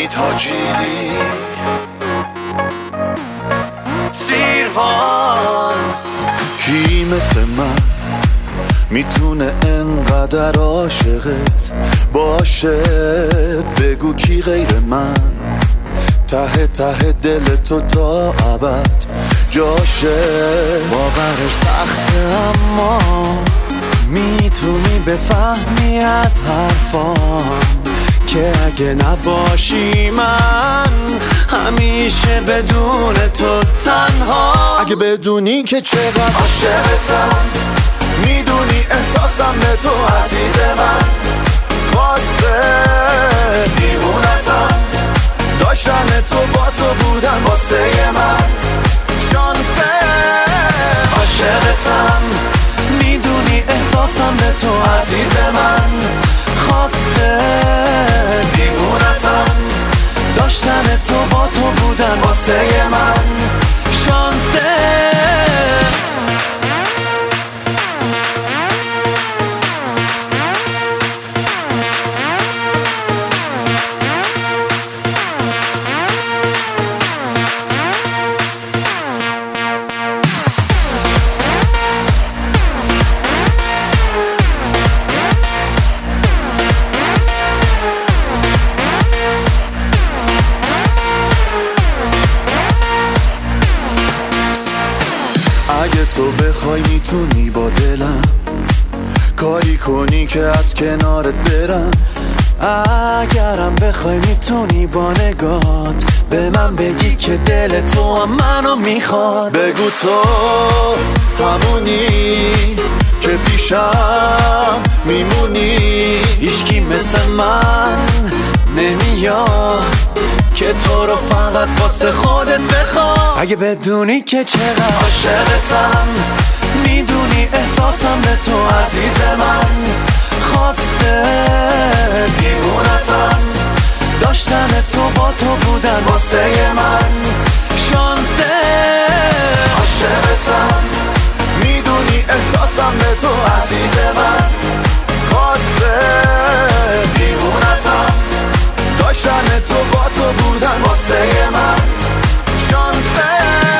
تاجیلی سیروان. کی مثل من میتونه انقدر عاشقت باشه؟ بگو کی غیر من ته ته دل تو تا ابد جاشه. باورش سخته اما میتونی بفهمی از حرفام که اگه نباشی من همیشه بدون تو تنها. اگه بدونی که چقدر عاشقتم، میدونی احساسم به تو عزیز من، خواسته دیوونتم، داشتن تو با تو بودن واسه من شانسه. عاشقتم، میدونی احساسم به تو عزیز من، خواسته دیوونتم، داشتن تو با تو بودن واسه من شانسه. اگه تو بخوای میتونی با دلم کاری کنی که از کنارت برم. اگرم بخوای میتونی با نگات به من بگی که دل تو هم منو میخواد. بگو تو همونی که پیشم میمونی، هیچکی مثل من نمیاد که تو رو فقط واسه خودت بخواد. اگه بدونی که چقدر عاشقتم، میدونی احساسم به تو عزیز من، خواسته دیوونتم، داشتن تو با تو بودن واسه من شانسه. عاشقتم، میدونی احساسم به تو عزیز من، خواسته دیوونتم، داشتن تو با تو بودن واسه من شانسه.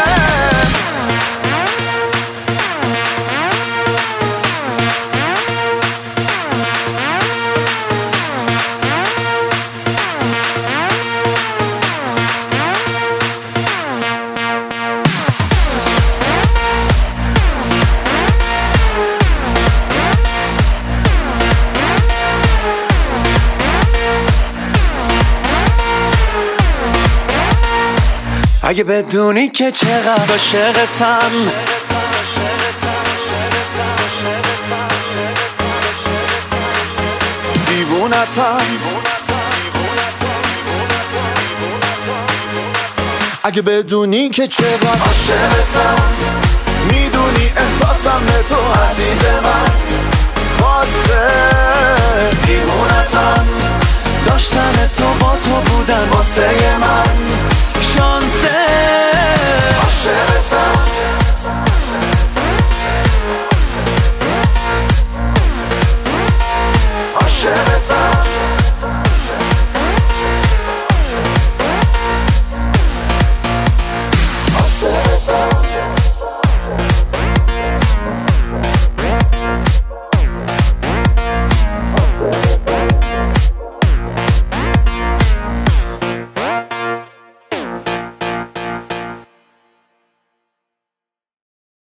اگه بدونی که چقدر عاشقتم، دیوونتم، اگه بدونی که چقدر عاشقتم.